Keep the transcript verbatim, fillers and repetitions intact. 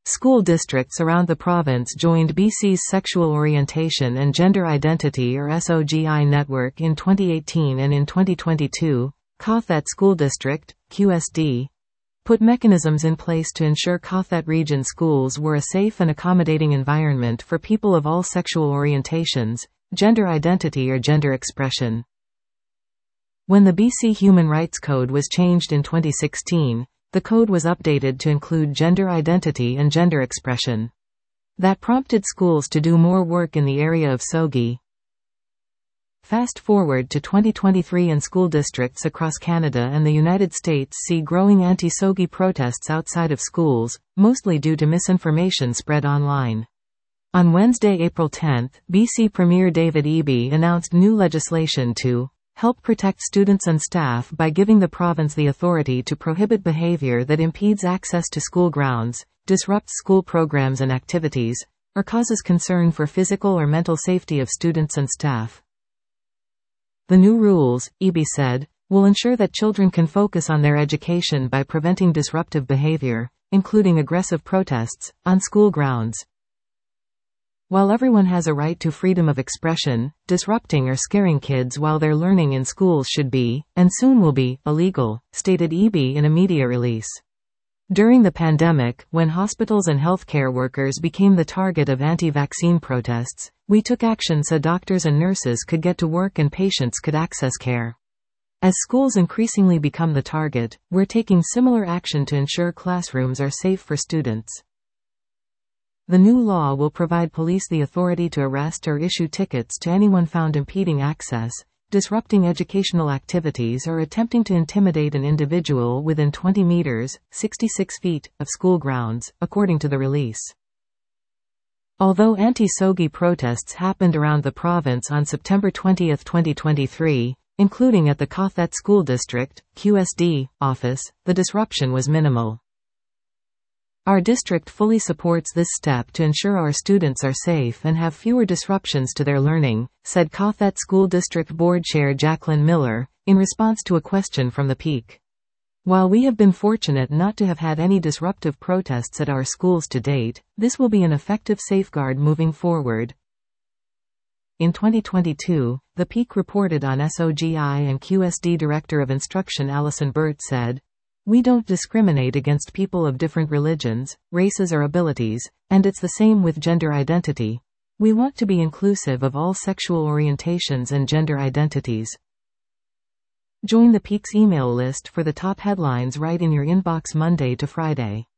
School districts around the province joined B C's Sexual Orientation and Gender Identity or S O G I network in twenty eighteen, and in twenty twenty-two, Cothet School District, Q S D, put mechanisms in place to ensure Cothet Region schools were a safe and accommodating environment for people of all sexual orientations, gender identity or gender expression. When the B C Human Rights Code was changed in twenty sixteen, the code was updated to include gender identity and gender expression. That prompted schools to do more work in the area of S O G I. Fast forward to twenty twenty-three, and school districts across Canada and the United States see growing anti-S O G I protests outside of schools, mostly due to misinformation spread online. On Wednesday, April tenth, B C Premier David Eby announced new legislation to help protect students and staff by giving the province the authority to prohibit behavior that impedes access to school grounds, disrupts school programs and activities, or causes concern for physical or mental safety of students and staff. The new rules, Eby said, will ensure that children can focus on their education by preventing disruptive behavior, including aggressive protests, on school grounds. While everyone has a right to freedom of expression, disrupting or scaring kids while they're learning in schools should be, and soon will be, illegal, stated Eby in a media release. During the pandemic, when hospitals and healthcare workers became the target of anti-vaccine protests, we took action so doctors and nurses could get to work and patients could access care. As schools increasingly become the target, we're taking similar action to ensure classrooms are safe for students. The new law will provide police the authority to arrest or issue tickets to anyone found impeding access, disrupting educational activities, or attempting to intimidate an individual within twenty meters, sixty-six feet, of school grounds, according to the release. Although anti-S O G I protests happened around the province on September twentieth, twenty twenty-three, including at the Cothet School District, Q S D, office, the disruption was minimal. Our district fully supports this step to ensure our students are safe and have fewer disruptions to their learning, said Cothet School District Board Chair Jacqueline Miller, in response to a question from the Peak. While we have been fortunate not to have had any disruptive protests at our schools to date, this will be an effective safeguard moving forward. In twenty twenty-two, the Peak reported on S O G I, and Q S D Director of Instruction Alison Burt said, "We don't discriminate against people of different religions, races or abilities, and it's the same with gender identity. We want to be inclusive of all sexual orientations and gender identities." Join the Peak's email list for the top headlines right in your inbox Monday to Friday.